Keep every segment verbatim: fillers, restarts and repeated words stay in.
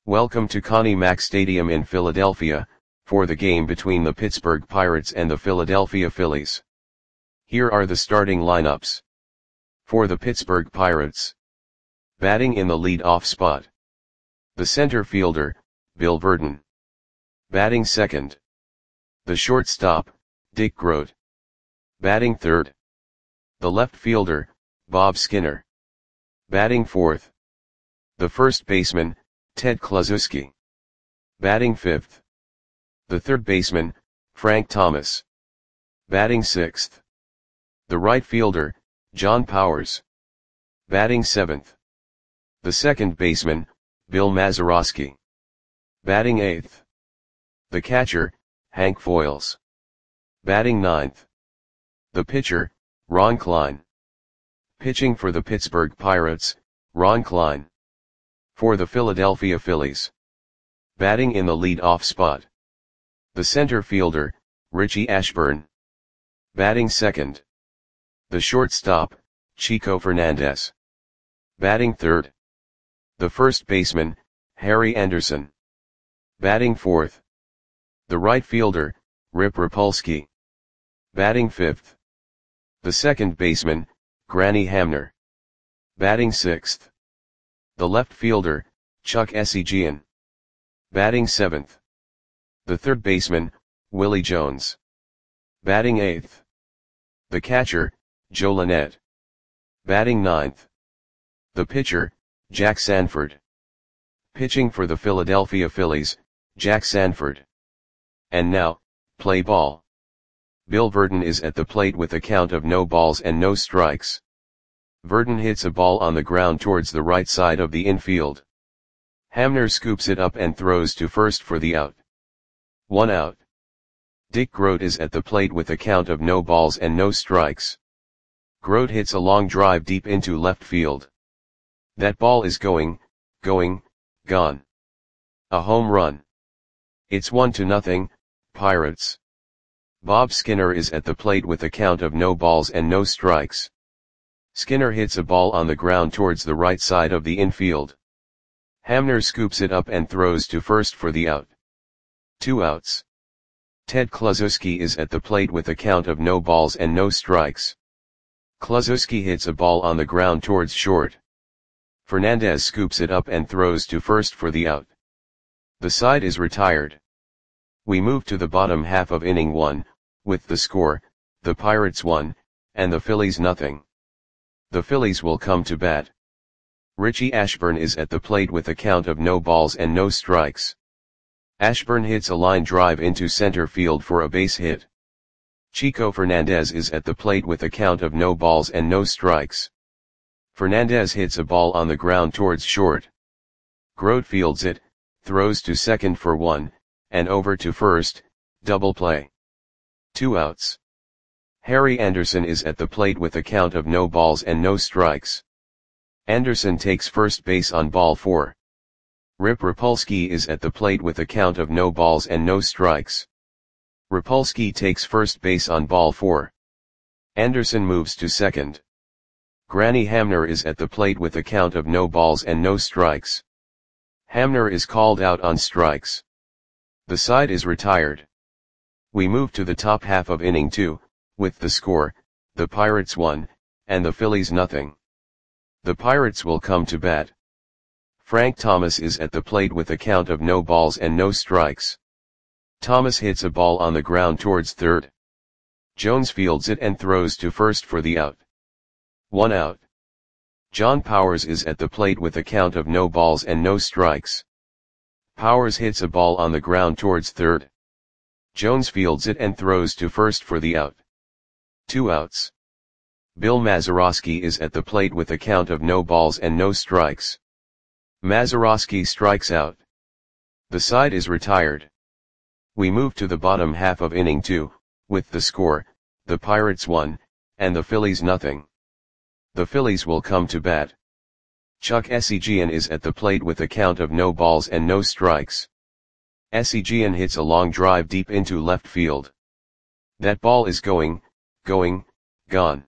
Welcome to Connie Mack Stadium in Philadelphia, for the game between the Pittsburgh Pirates and the Philadelphia Phillies. Here are the starting lineups. For the Pittsburgh Pirates. Batting in the lead-off spot. The center fielder, Bill Virdon. Batting second. The shortstop, Dick Groat. Batting third. The left fielder, Bob Skinner. Batting fourth. The first baseman, Ted Kluszewski. Batting fifth. The third baseman, Frank Thomas. Batting sixth. The right fielder, John Powers. Batting seventh. The second baseman, Bill Mazeroski. Batting eighth. The catcher, Hank Foiles. Batting ninth. The pitcher, Ron Klein. Pitching for the Pittsburgh Pirates, Ron Klein. For the Philadelphia Phillies. Batting in the lead-off spot. The center fielder, Richie Ashburn. Batting second. The shortstop, Chico Fernandez. Batting third. The first baseman, Harry Anderson. Batting fourth. The right fielder, Rip Rapolsky. Batting fifth. The second baseman, Granny Hamner. Batting sixth. The left fielder, Chuck Esigian. Batting seventh. The third baseman, Willie Jones. Batting eighth. The catcher, Joe Lynette. Batting ninth. The pitcher, Jack Sanford. Pitching for the Philadelphia Phillies, Jack Sanford. And now, play ball. Bill Virdon is at the plate with a count of no balls and no strikes. Virdon hits a ball on the ground towards the right side of the infield. Hamner scoops it up and throws to first for the out. One out. Dick Groat is at the plate with a count of no balls and no strikes. Groat hits a long drive deep into left field. That ball is going, going, gone. A home run. It's one to nothing, Pirates. Bob Skinner is at the plate with a count of no balls and no strikes. Skinner hits a ball on the ground towards the right side of the infield. Hamner scoops it up and throws to first for the out. Two outs. Ted Kluszewski is at the plate with a count of no balls and no strikes. Kluszewski hits a ball on the ground towards short. Fernandez scoops it up and throws to first for the out. The side is retired. We move to the bottom half of inning one, with the score, the Pirates one, and the Phillies nothing. The Phillies will come to bat. Richie Ashburn is at the plate with a count of no balls and no strikes. Ashburn hits a line drive into center field for a base hit. Chico Fernandez is at the plate with a count of no balls and no strikes. Fernandez hits a ball on the ground towards short. Groat fields it, throws to second for one, and over to first, double play. Two outs. Harry Anderson is at the plate with a count of no balls and no strikes. Anderson takes first base on ball four. Rip Rapolsky is at the plate with a count of no balls and no strikes. Rapolsky takes first base on ball four. Anderson moves to second. Granny Hamner is at the plate with a count of no balls and no strikes. Hamner is called out on strikes. The side is retired. We move to the top half of inning two, with the score, the Pirates one, and the Phillies nothing. The Pirates will come to bat. Frank Thomas is at the plate with a count of no balls and no strikes. Thomas hits a ball on the ground towards third. Jones fields it and throws to first for the out. One out. John Powers is at the plate with a count of no balls and no strikes. Powers hits a ball on the ground towards third. Jones fields it and throws to first for the out. Two outs. Bill Mazeroski is at the plate with a count of no balls and no strikes. Mazeroski strikes out. The side is retired. We move to the bottom half of inning two, with the score, the Pirates one, and the Phillies nothing. The Phillies will come to bat. Chuck Esigian is at the plate with a count of no balls and no strikes. Esigian hits a long drive deep into left field. That ball is going, going, gone.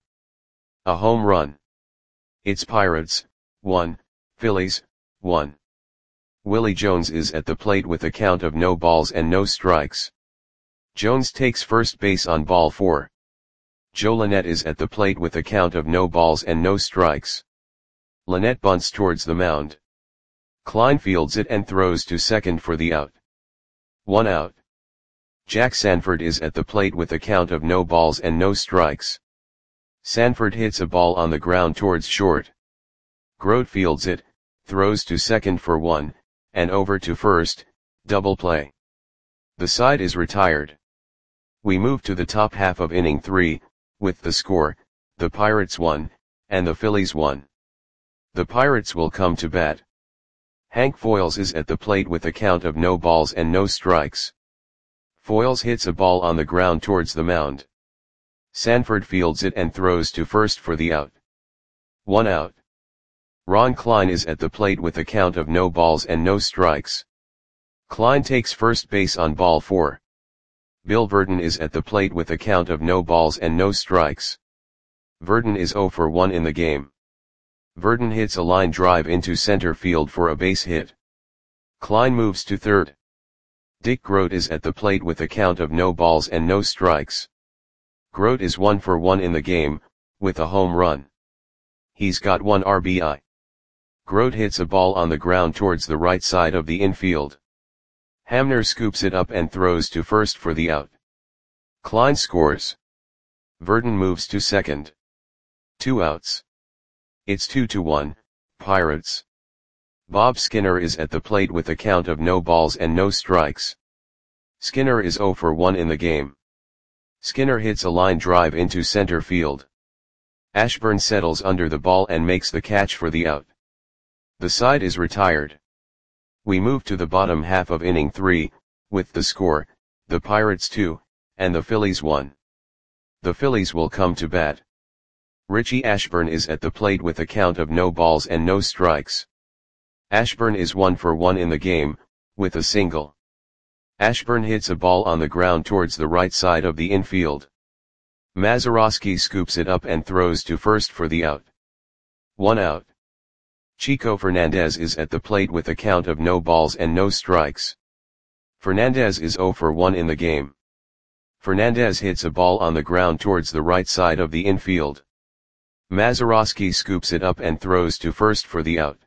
A home run. It's Pirates, one, Phillies, one. Willie Jones is at the plate with a count of no balls and no strikes. Jones takes first base on ball four. Joe Lynette is at the plate with a count of no balls and no strikes. Lynette bunts towards the mound. Klein fields it and throws to second for the out. One out. Jack Sanford is at the plate with a count of no balls and no strikes. Sanford hits a ball on the ground towards short. Grote fields it, throws to second for one, and over to first, double play. The side is retired. We move to the top half of inning three, with the score, the Pirates won, and the Phillies won. The Pirates will come to bat. Hank Foyles is at the plate with a count of no balls and no strikes. Foyles hits a ball on the ground towards the mound. Sanford fields it and throws to first for the out. One out. Ron Klein is at the plate with a count of no balls and no strikes. Klein takes first base on ball four. Bill Verdon is at the plate with a count of no balls and no strikes. Verdon is oh for one in the game. Verdon hits a line drive into center field for a base hit. Klein moves to third. Dick Grote is at the plate with a count of no balls and no strikes. Grote is one for one in the game, with a home run. He's got one R B I. Grote hits a ball on the ground towards the right side of the infield. Hamner scoops it up and throws to first for the out. Klein scores. Verdon moves to second. Two outs. It's two to one, Pirates. Bob Skinner is at the plate with a count of no balls and no strikes. Skinner is oh for one in the game. Skinner hits a line drive into center field. Ashburn settles under the ball and makes the catch for the out. The side is retired. We move to the bottom half of inning three, with the score, the Pirates two, and the Phillies one. The Phillies will come to bat. Richie Ashburn is at the plate with a count of no balls and no strikes. Ashburn is one for one in the game, with a single. Ashburn hits a ball on the ground towards the right side of the infield. Mazeroski scoops it up and throws to first for the out. One out. Chico Fernandez is at the plate with a count of no balls and no strikes. Fernandez is oh for one in the game. Fernandez hits a ball on the ground towards the right side of the infield. Mazeroski scoops it up and throws to first for the out.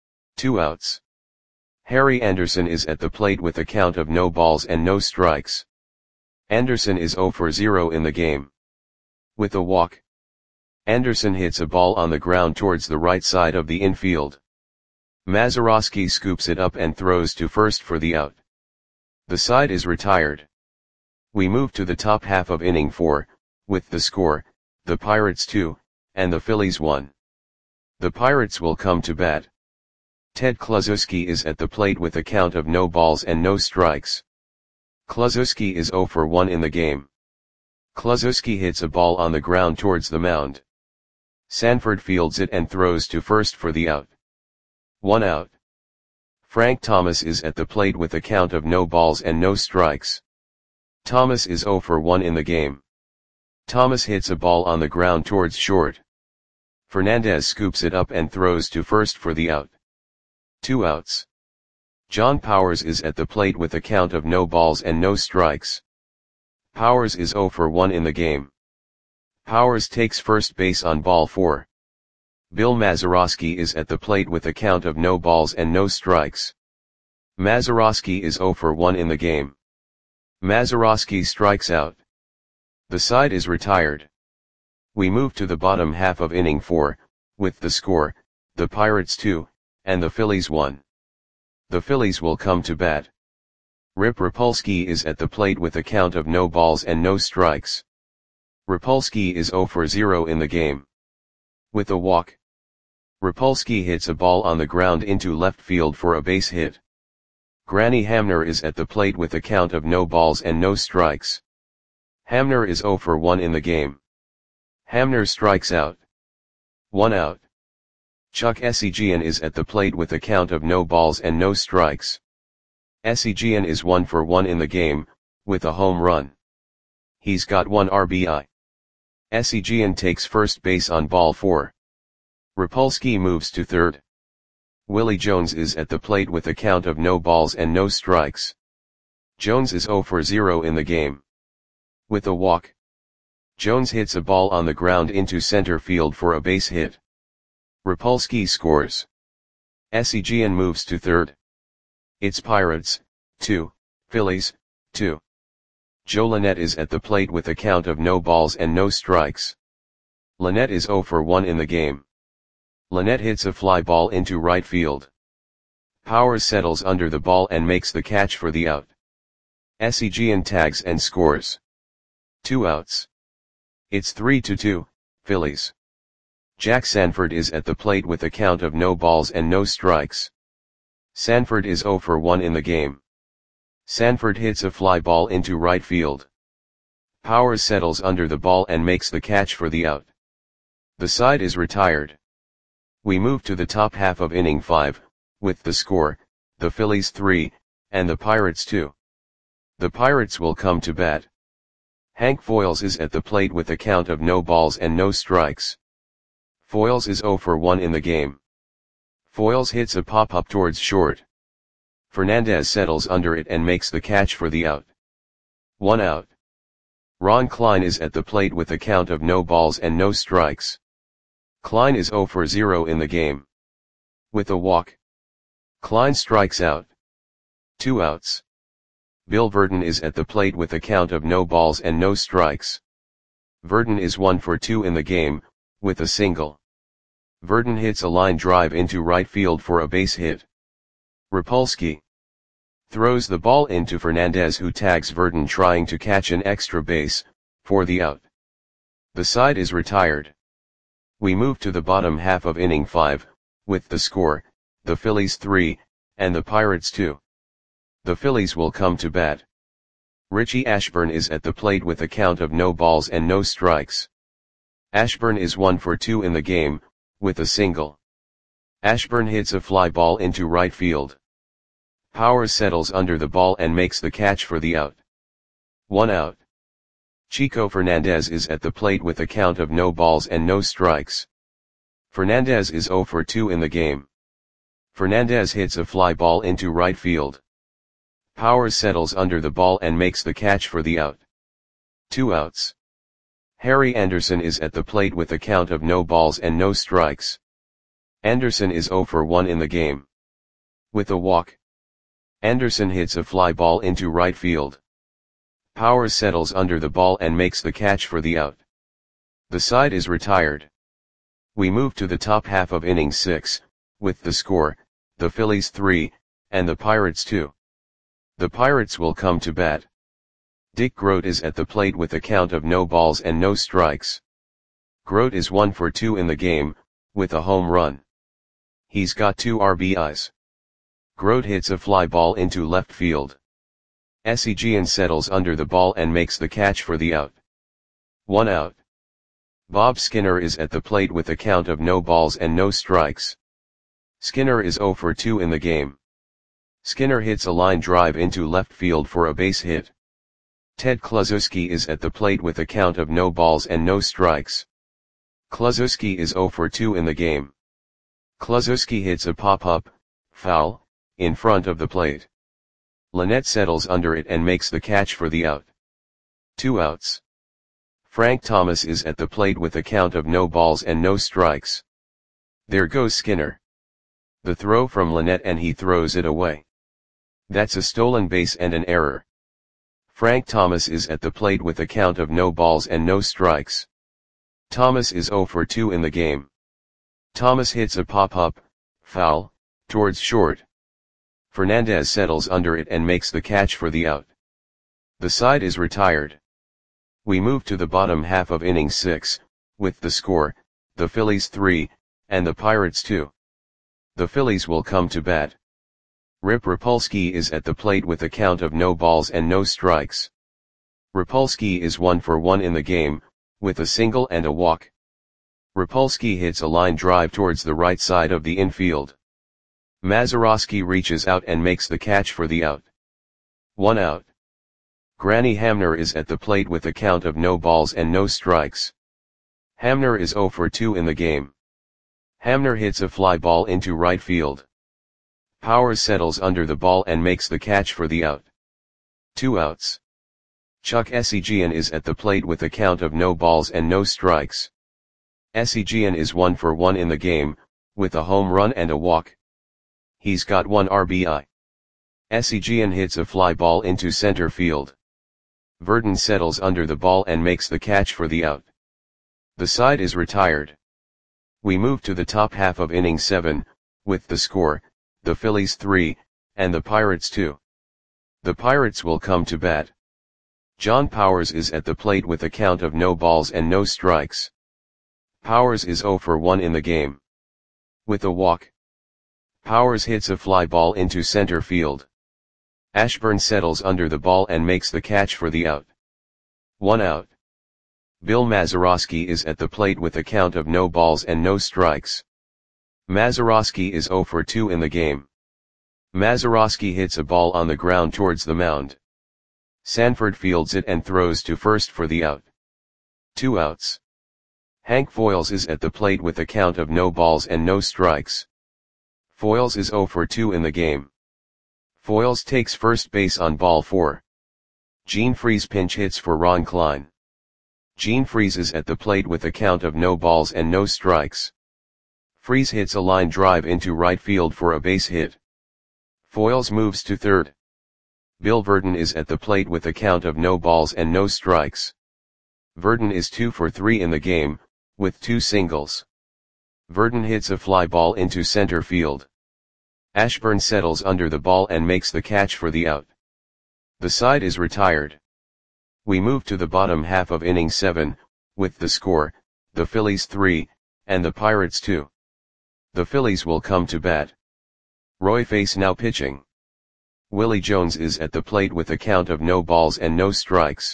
Two outs. Harry Anderson is at the plate with a count of no balls and no strikes. Anderson is oh for zero in the game. With a walk. Anderson hits a ball on the ground towards the right side of the infield. Mazeroski scoops it up and throws to first for the out. The side is retired. We move to the top half of inning four, with the score, the Pirates two, and the Phillies one. The Pirates will come to bat. Ted Kluszewski is at the plate with a count of no balls and no strikes. Kluszewski is oh for one in the game. Kluszewski hits a ball on the ground towards the mound. Sanford fields it and throws to first for the out. One out. Frank Thomas is at the plate with a count of no balls and no strikes. Thomas is oh for one in the game. Thomas hits a ball on the ground towards short. Fernandez scoops it up and throws to first for the out. Two outs. John Powers is at the plate with a count of no balls and no strikes. Powers is oh for one in the game. Powers takes first base on ball four. Bill Mazeroski is at the plate with a count of no balls and no strikes. Mazeroski is oh for one in the game. Mazeroski strikes out. The side is retired. We move to the bottom half of inning four, with the score, the Pirates two, and the Phillies one. The Phillies will come to bat. Rip Rapolsky is at the plate with a count of no balls and no strikes. Rapolsky is oh for zero in the game. With a walk. Rapolsky hits a ball on the ground into left field for a base hit. Granny Hamner is at the plate with a count of no balls and no strikes. Hamner is oh for one in the game. Hamner strikes out. One out. Chuck Esigian is at the plate with a count of no balls and no strikes. Esigian is one for one in the game, with a home run. He's got one R B I. Esigian takes first base on ball four. Rapolsky moves to third. Willie Jones is at the plate with a count of no balls and no strikes. Jones is zero for zero in the game. With a walk, Jones hits a ball on the ground into center field for a base hit. Rapolsky scores. Seguin moves to third. It's Pirates, two, Phillies, two. Joe Lynette is at the plate with a count of no balls and no strikes. Lynette is zero for one in the game. Lynette hits a fly ball into right field. Powers settles under the ball and makes the catch for the out. Seguin tags and scores. Two outs. It's three to two, Phillies. Jack Sanford is at the plate with a count of no balls and no strikes. Sanford is zero for one in the game. Sanford hits a fly ball into right field. Powers settles under the ball and makes the catch for the out. The side is retired. We move to the top half of inning five, with the score, the Phillies three, and the Pirates two. The Pirates will come to bat. Hank Foils is at the plate with a count of no balls and no strikes. Foils is zero for one in the game. Foils hits a pop-up towards short. Fernandez settles under it and makes the catch for the out. One out. Ron Klein is at the plate with a count of no balls and no strikes. Klein is zero for zero in the game. With a walk, Klein strikes out. Two outs. Bill Verdon is at the plate with a count of no balls and no strikes. Verdon is one for two in the game, with a single. Verdon hits a line drive into right field for a base hit. Rapolsky throws the ball into Fernandez, who tags Verdon trying to catch an extra base, for the out. The side is retired. We move to the bottom half of inning five, with the score, the Phillies three, and the Pirates two. The Phillies will come to bat. Richie Ashburn is at the plate with a count of no balls and no strikes. Ashburn is one for two in the game, with a single. Ashburn hits a fly ball into right field. Powers settles under the ball and makes the catch for the out. One out. Chico Fernandez is at the plate with a count of no balls and no strikes. Fernandez is zero for two in the game. Fernandez hits a fly ball into right field. Powers settles under the ball and makes the catch for the out. Two outs. Harry Anderson is at the plate with a count of no balls and no strikes. Anderson is zero for one in the game. With a walk, Anderson hits a fly ball into right field. Powers settles under the ball and makes the catch for the out. The side is retired. We move to the top half of inning six, with the score, the Phillies three, and the Pirates two. The Pirates will come to bat. Dick Groat is at the plate with a count of no balls and no strikes. Groat is one for two in the game, with a home run. He's got two R B Is. Groat hits a fly ball into left field. Seguin settles under the ball and makes the catch for the out. One out. Bob Skinner is at the plate with a count of no balls and no strikes. Skinner is zero for two in the game. Skinner hits a line drive into left field for a base hit. Ted Kluszewski is at the plate with a count of no balls and no strikes. Kluszewski is zero for two in the game. Kluszewski hits a pop-up, foul, in front of the plate. Lynette settles under it and makes the catch for the out. Two outs. Frank Thomas is at the plate with a count of no balls and no strikes. There goes Skinner. The throw from Lynette and he throws it away. That's a stolen base and an error. Frank Thomas is at the plate with a count of no balls and no strikes. Thomas is zero for two in the game. Thomas hits a pop-up, foul, towards short. Fernandez settles under it and makes the catch for the out. The side is retired. We move to the bottom half of inning six, with the score, the Phillies three, and the Pirates two. The Phillies will come to bat. Rip Rapolsky is at the plate with a count of no balls and no strikes. Rapolsky is one for one in the game, with a single and a walk. Rapolsky hits a line drive towards the right side of the infield. Mazeroski reaches out and makes the catch for the out. One out. Granny Hamner is at the plate with a count of no balls and no strikes. Hamner is zero for two in the game. Hamner hits a fly ball into right field. Powers settles under the ball and makes the catch for the out. Two outs. Chuck Esigian is at the plate with a count of no balls and no strikes. Esigian is one for one in the game, with a home run and a walk. He's got one R B I. Esigian hits a fly ball into center field. Verdon settles under the ball and makes the catch for the out. The side is retired. We move to the top half of inning seven, with the score, the Phillies three, and the Pirates two. The Pirates will come to bat. John Powers is at the plate with a count of no balls and no strikes. Powers is zero for one in the game. With a walk. Powers hits a fly ball into center field. Ashburn settles under the ball and makes the catch for the out. One out. Bill Mazeroski is at the plate with a count of no balls and no strikes. Mazeroski is zero for two in the game. Mazeroski hits a ball on the ground towards the mound. Sanford fields it and throws to first for the out. Two outs. Hank Foils is at the plate with a count of no balls and no strikes. Foils is zero for two in the game. Foils takes first base on ball four. Gene Freese pinch hits for Ron Klein. Gene Freese is at the plate with a count of no balls and no strikes. Freese hits a line drive into right field for a base hit. Foils moves to third. Bill Verdon is at the plate with a count of no balls and no strikes. Verdon is two for three in the game, with two singles. Verdon hits a fly ball into center field. Ashburn settles under the ball and makes the catch for the out. The side is retired. We move to the bottom half of inning seven, with the score, the Phillies three, and the Pirates two. The Phillies will come to bat. Roy Face now pitching. Willie Jones is at the plate with a count of no balls and no strikes.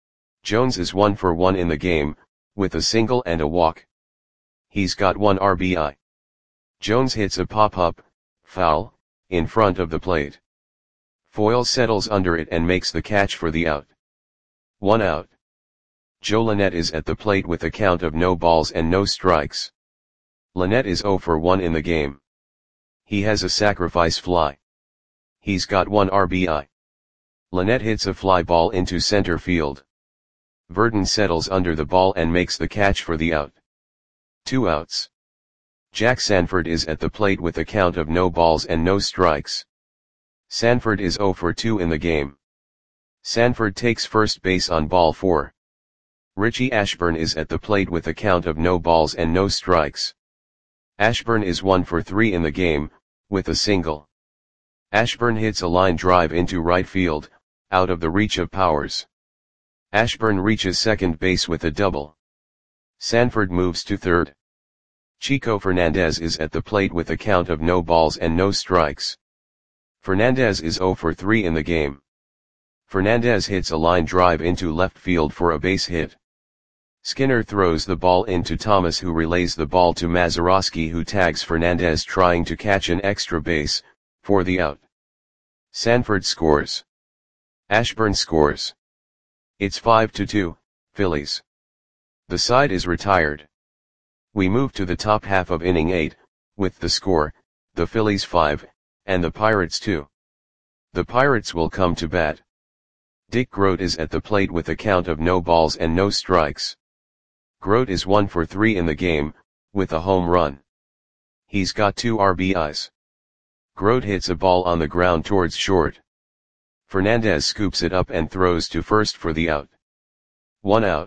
Jones is one for one in the game, with a single and a walk. He's got one R B I. Jones hits a pop-up, foul, in front of the plate. Foyle settles under it and makes the catch for the out. One out. Joe Lynette is at the plate with a count of no balls and no strikes. Lynette is zero for one in the game. He has a sacrifice fly. He's got one R B I. Lynette hits a fly ball into center field. Verdon settles under the ball and makes the catch for the out. Two outs. Jack Sanford is at the plate with a count of no balls and no strikes. Sanford is zero for two in the game. Sanford takes first base on ball four. Richie Ashburn is at the plate with a count of no balls and no strikes. Ashburn is one for three in the game, with a single. Ashburn hits a line drive into right field, out of the reach of Powers. Ashburn reaches second base with a double. Sanford moves to third. Chico Fernandez is at the plate with a count of no balls and no strikes. Fernandez is zero for three in the game. Fernandez hits a line drive into left field for a base hit. Skinner throws the ball into Thomas, who relays the ball to Mazeroski, who tags Fernandez trying to catch an extra base, for the out. Sanford scores. Ashburn scores. It's five to two, Phillies. The side is retired. We move to the top half of inning eight, with the score, the Phillies five, and the Pirates two. The Pirates will come to bat. Dick Grote is at the plate with a count of no balls and no strikes. Grote is one for three in the game, with a home run. He's got two R B Is. Grote hits a ball on the ground towards short. Fernandez scoops it up and throws to first for the out. One out.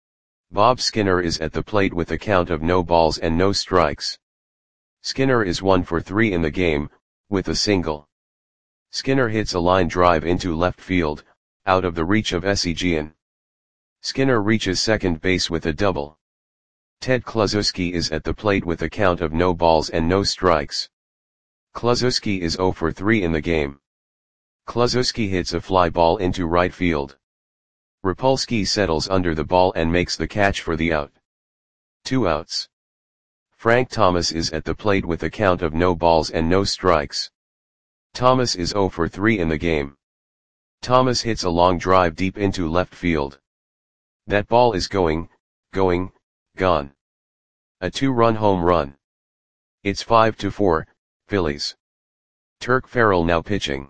Bob Skinner is at the plate with a count of no balls and no strikes. Skinner is one for three in the game, with a single. Skinner hits a line drive into left field, out of the reach of Esigian. Skinner reaches second base with a double. Ted Kluszewski is at the plate with a count of no balls and no strikes. Kluszewski is zero for three in the game. Kluszewski hits a fly ball into right field. Rapolsky settles under the ball and makes the catch for the out. Two outs. Frank Thomas is at the plate with a count of no balls and no strikes. Thomas is zero for three in the game. Thomas hits a long drive deep into left field. That ball is going, going, gone. A two-run home run. It's five to four, Phillies. Turk Farrell now pitching.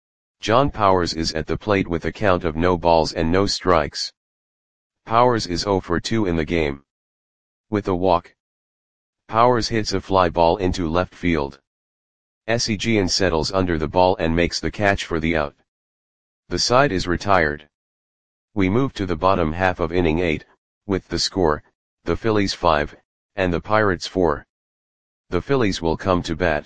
John Powers is at the plate with a count of no balls and no strikes. Powers is zero for two in the game. With a walk, Powers hits a fly ball into left field. Seguin settles under the ball and makes the catch for the out. The side is retired. We move to the bottom half of inning eight, with the score, the Phillies five, and the Pirates four. The Phillies will come to bat.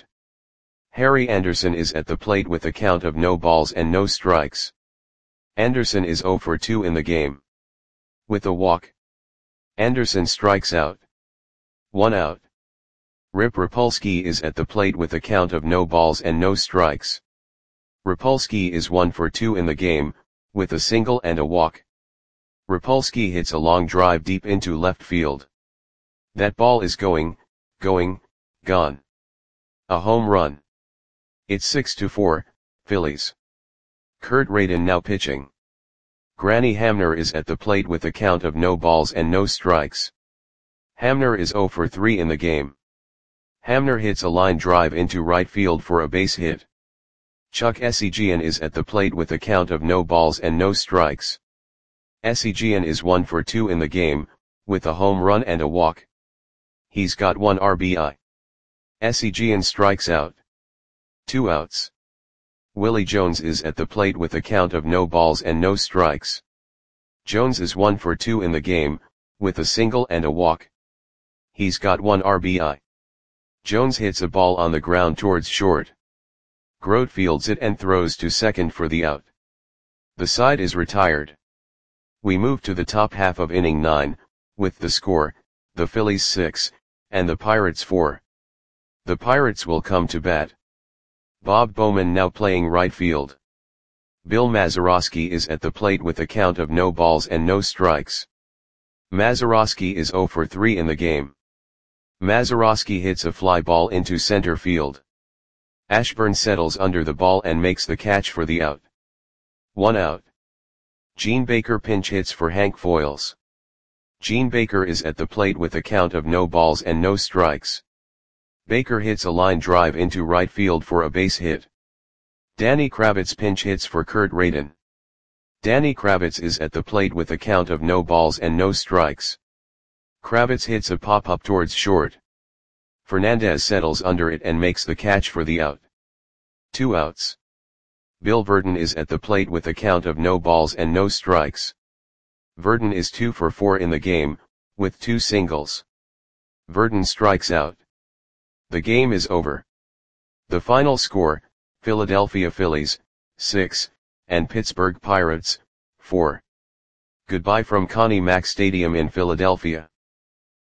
Harry Anderson is at the plate with a count of no balls and no strikes. Anderson is zero for two in the game. With a walk, Anderson strikes out. One out. Rip Rapolsky is at the plate with a count of no balls and no strikes. Rapolsky is one for two in the game, with a single and a walk. Rapolsky hits a long drive deep into left field. That ball is going, going, gone. A home run. It's six to four, Phillies. Kurt Radin now pitching. Granny Hamner is at the plate with a count of no balls and no strikes. Hamner is zero for three in the game. Hamner hits a line drive into right field for a base hit. Chuck Seguin is at the plate with a count of no balls and no strikes. Seguin is one for two in the game, with a home run and a walk. He's got one R B I. Seguin strikes out. Two outs. Willie Jones is at the plate with a count of no balls and no strikes. Jones is one for two in the game, with a single and a walk. He's got one R B I. Jones hits a ball on the ground towards short. Grote fields it and throws to second for the out. The side is retired. We move to the top half of inning nine, with the score, the Phillies six, and the Pirates four. The Pirates will come to bat. Bob Bowman now playing right field. Bill Mazeroski is at the plate with a count of no balls and no strikes. Mazeroski is zero for three in the game. Mazeroski hits a fly ball into center field. Ashburn settles under the ball and makes the catch for the out. One out. Gene Baker pinch hits for Hank Foils. Gene Baker is at the plate with a count of no balls and no strikes. Baker hits a line drive into right field for a base hit. Danny Kravitz pinch hits for Kurt Radin. Danny Kravitz is at the plate with a count of no balls and no strikes. Kravitz hits a pop-up towards short. Fernandez settles under it and makes the catch for the out. Two outs. Bill Verdon is at the plate with a count of no balls and no strikes. Verdon is two for four in the game, with two singles. Verdon strikes out. The game is over. The final score, Philadelphia Phillies, six, and Pittsburgh Pirates, four. Goodbye from Connie Mack Stadium in Philadelphia.